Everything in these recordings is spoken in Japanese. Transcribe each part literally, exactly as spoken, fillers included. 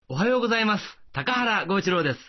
おはようございます。高原剛一郎です。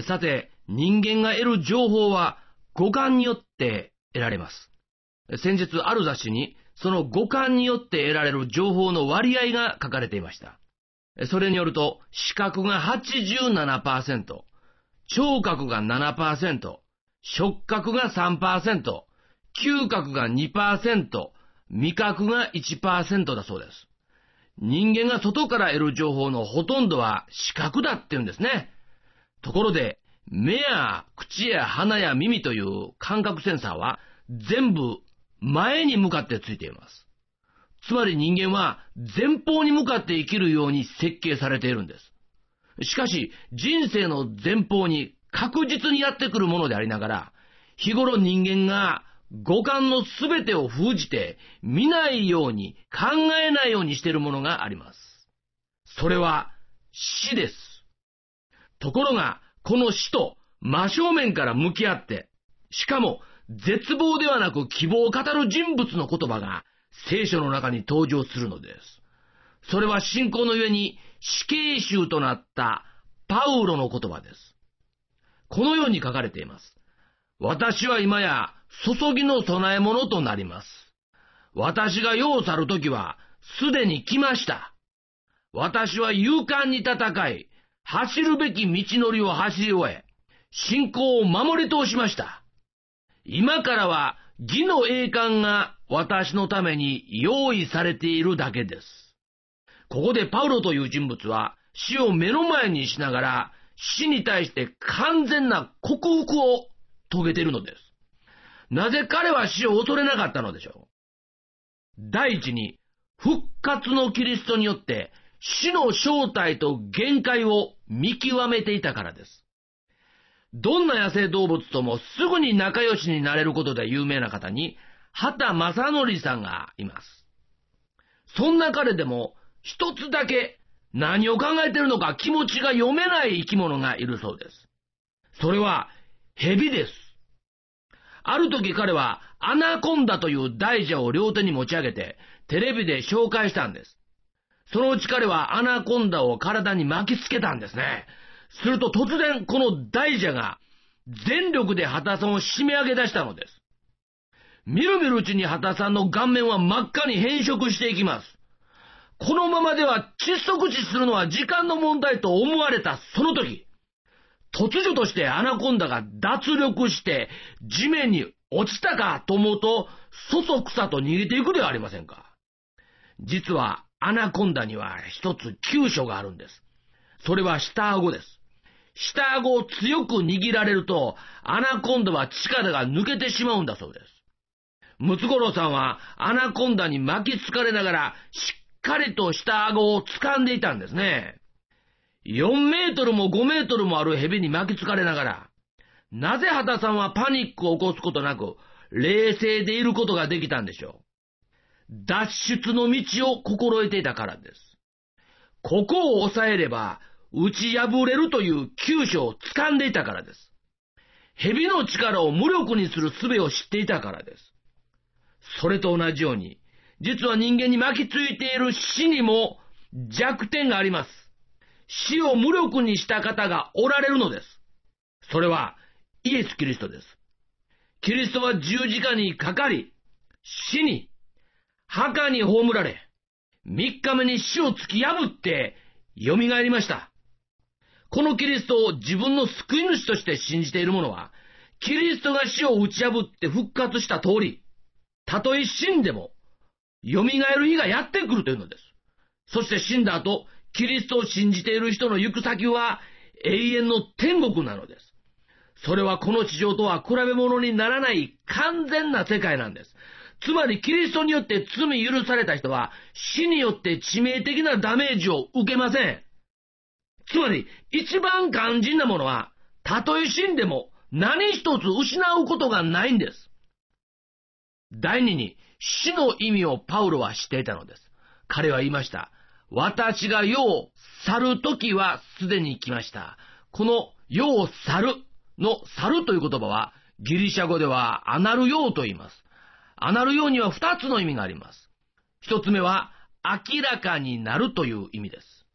さて、人間が得る情報は五感によって得られます。先日ある雑誌にその五感によって得られる情報の割合が書かれていました。それによると、視覚が はちじゅうななパーセント、聴覚が ななパーセント、触覚が さんパーセント、嗅覚が にパーセント、味覚が いちパーセント だそうです。人間が外から得る情報のほとんどは視覚だって言うんですね。ところで、目や口や鼻や耳という感覚センサーは全部前に向かってついています。つまり人間は前方に向かって生きるように設計されているんです。しかし人生の前方に確実にやってくるものでありながら、日頃人間が五感のすべてを封じて見ないように考えないようにしているものがあります。それは死です。ところがこの死と真正面から向き合って、しかも絶望ではなく希望を語る人物の言葉が聖書の中に登場するのです。それは信仰のゆえに死刑囚となったパウロの言葉です。このように書かれています。私は今や注ぎの供え物となります。私が世を去るときはすでに来ました。私は勇敢に戦い、走るべき道のりを走り終え、信仰を守り通しました。今からは義の栄冠が私のために用意されているだけです。ここでパウロという人物は死を目の前にしながら死に対して完全な克服を遂げているのです。なぜ彼は死を恐れなかったのでしょう。第一に、復活のキリストによって死の正体と限界を見極めていたからです。どんな野生動物ともすぐに仲良しになれることで有名な方に、畑正則さんがいます。そんな彼でも一つだけ何を考えているのか気持ちが読めない生き物がいるそうです。それは蛇です。ある時彼はアナコンダという大蛇を両手に持ち上げてテレビで紹介したんです。そのうち彼はアナコンダを体に巻きつけたんですね。すると突然この大蛇が全力で畑さんを締め上げ出したのです。みるみるうちに畑さんの顔面は真っ赤に変色していきます。このままでは窒息死するのは時間の問題と思われたその時、突如としてアナコンダが脱力して地面に落ちたかと思うと、そそくさと逃げていくではありませんか。実はアナコンダには一つ急所があるんです。それは下顎です。下顎を強く握られると、アナコンダは力が抜けてしまうんだそうです。ムツゴロウさんはアナコンダに巻きつかれながら、しっかりと下顎を掴んでいたんですね。よんメートルもごメートルもある蛇に巻きつかれながら、なぜ畑さんはパニックを起こすことなく、冷静でいることができたんでしょう。脱出の道を心得ていたからです。ここを抑えれば、打ち破れるという急所を掴んでいたからです。蛇の力を無力にする術を知っていたからです。それと同じように、実は人間に巻きついている死にも弱点があります。死を無力にした方がおられるのです。それはイエス・キリストです。キリストは十字架にかかり、死に、墓に葬られ、三日目に死を突き破って蘇りました。このキリストを自分の救い主として信じている者は、キリストが死を打ち破って復活した通り、たとえ死んでも、蘇る日がやってくるというのです。そして死んだ後、キリストを信じている人の行く先は永遠の天国なのです。それはこの地上とは比べ物にならない完全な世界なんです。つまりキリストによって罪許された人は死によって致命的なダメージを受けません。つまり一番肝心なものは、たとえ死んでも何一つ失うことがないんです。第二に、死の意味をパウロは知っていたのです。彼は言いました。私が世を去るときはすでに来ました。この世を去るの去るという言葉はギリシャ語ではアナルヨーと言います。アナルヨーには二つの意味があります。一つ目は明らかになるという意味です。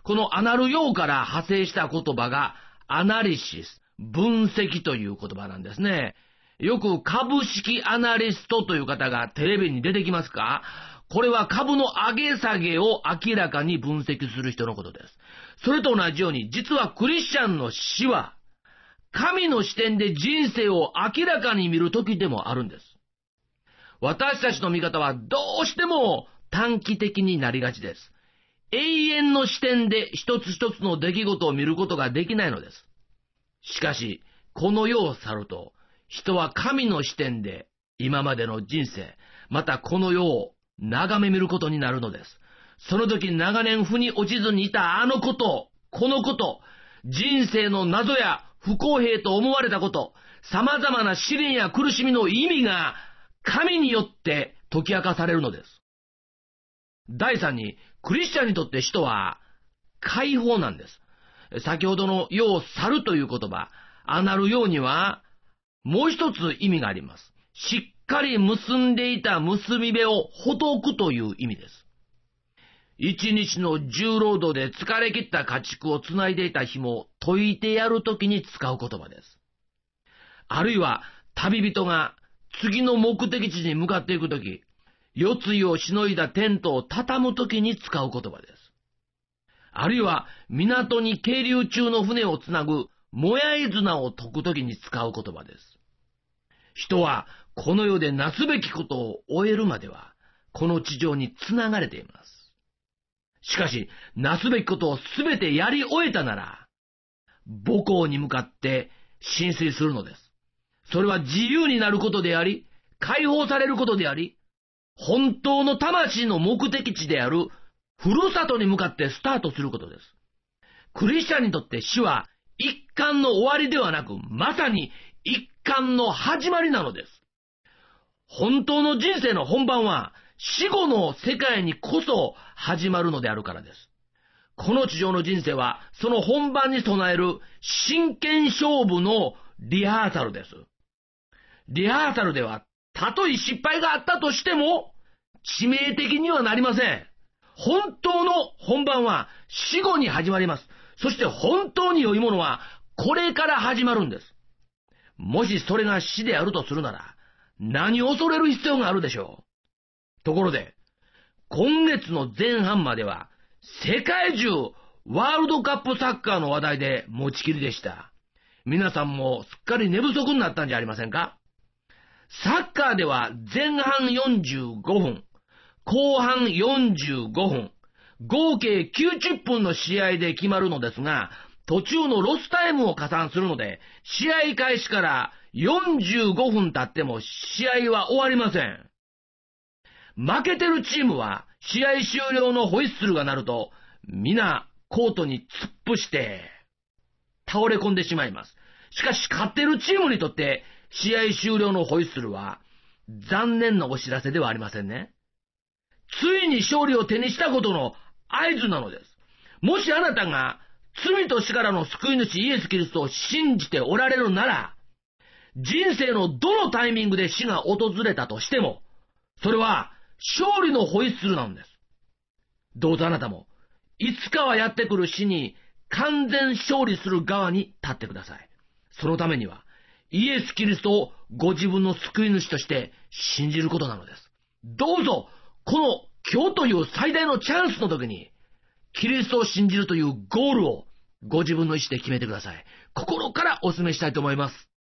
このアナル用から派生した言葉がアナリシス、分析という言葉なんですね。よく株式アナリストという方がテレビに出てきますか？これは株の上げ下げを明らかに分析する人のことです。それと同じように、実はクリスチャンの死は、神の視点で人生を明らかに見るときでもあるんです。私たちの見方はどうしても短期的になりがちです。永遠の視点で一つ一つの出来事を見ることができないのです。しかし、この世を去ると、人は神の視点で今までの人生、またこの世を眺め見ることになるのです。その時長年腑に落ちずにいたあのこと、このこと、人生の謎や不公平と思われたこと、様々な試練や苦しみの意味が神によって解き明かされるのです。第三に、クリスチャンにとって死とは解放なんです。先ほどの世を去るという言葉、アナル用にはもう一つ意味があります。しっかり結んでいた結び目をほどくという意味です。一日の重労働で疲れ切った家畜をつないでいた紐を解いてやるときに使う言葉です。あるいは旅人が次の目的地に向かっていくとき、夜露をしのいだテントを畳むときに使う言葉です。あるいは港に係留中の船をつなぐもやい綱を解くときに使う言葉です。人はこの世でなすべきことを終えるまでは、この地上につながれています。しかし、なすべきことをすべてやり終えたなら、母校に向かって浸水するのです。それは自由になることであり、解放されることであり、本当の魂の目的地である、ふるさとに向かってスタートすることです。クリスチャンにとって死は一巻の終わりではなく、まさに一巻の始まりなのです。本当の人生の本番は、死後の世界にこそ始まるのであるからです。この地上の人生は、その本番に備える真剣勝負のリハーサルです。リハーサルでは、たとえ失敗があったとしても、致命的にはなりません。本当の本番は死後に始まります。そして本当に良いものはこれから始まるんです。もしそれが死であるとするなら、何を恐れる必要があるでしょう。ところで、今月の前半までは、世界中ワールドカップサッカーの話題で持ちきりでした。皆さんもすっかり寝不足になったんじゃありませんか？サッカーでは前半よんじゅうごふん、後半よんじゅうごふん、合計きゅうじゅっぷんの試合で決まるのですが、途中のロスタイムを加算するので、試合開始からよんじゅうごふん経っても試合は終わりません。負けてるチームは試合終了のホイッスルが鳴ると、皆コートに突っ伏して倒れ込んでしまいます。しかし勝ってるチームにとって試合終了のホイッスルは残念なお知らせではありませんね。ついに勝利を手にしたことの合図なのです。もしあなたが罪と死からの救い主イエス・キリストを信じておられるなら、人生のどのタイミングで死が訪れたとしても、それは勝利のホイッスルなんです。どうぞあなたも、いつかはやってくる死に完全勝利する側に立ってください。そのためには、イエス・キリストをご自分の救い主として信じることなのです。どうぞ、この今日という最大のチャンスの時に、キリストを信じるというゴールをご自分の意志で決めてください。心からお勧めしたいと思います。